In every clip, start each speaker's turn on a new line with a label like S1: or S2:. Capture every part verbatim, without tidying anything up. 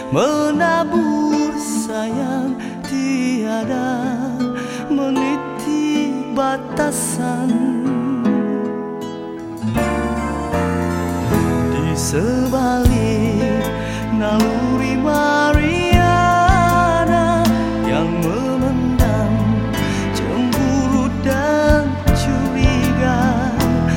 S1: menabur sayang tiada meniti batasan. Di sebalik naluri Mariana yang memendam cemburu dan curiga,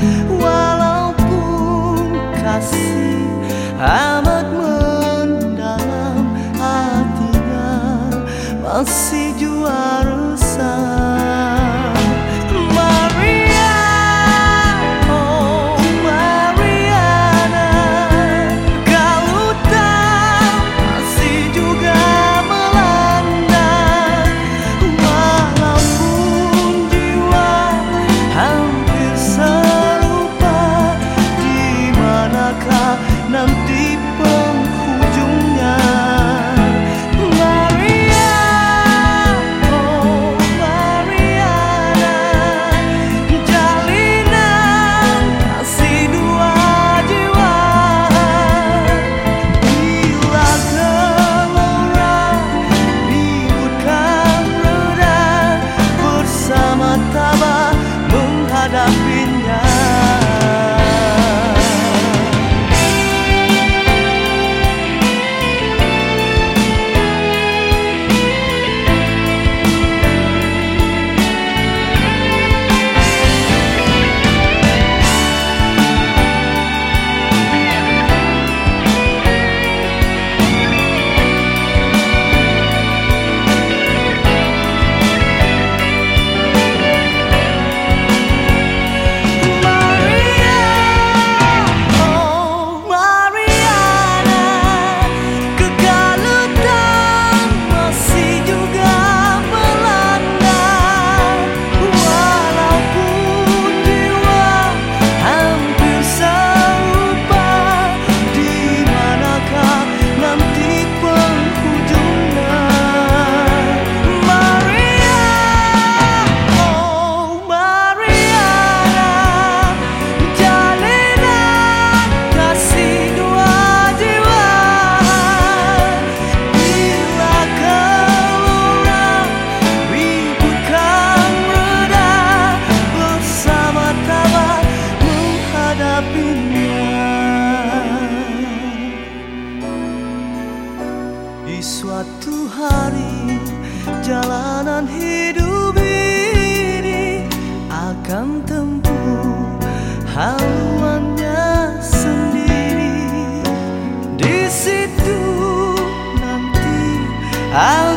S1: walaupun kasih amat mendalam, hatinya masih jua resah. Nanti penghujungnya, Maria, oh Mariana, jalinan kasih dua jiwa. Bila gelora ribut kan reda, bersama tabah menghadapinya. Di suatu hari jalanan hidup ini akan tempuh haluannya sendiri. Di situ nanti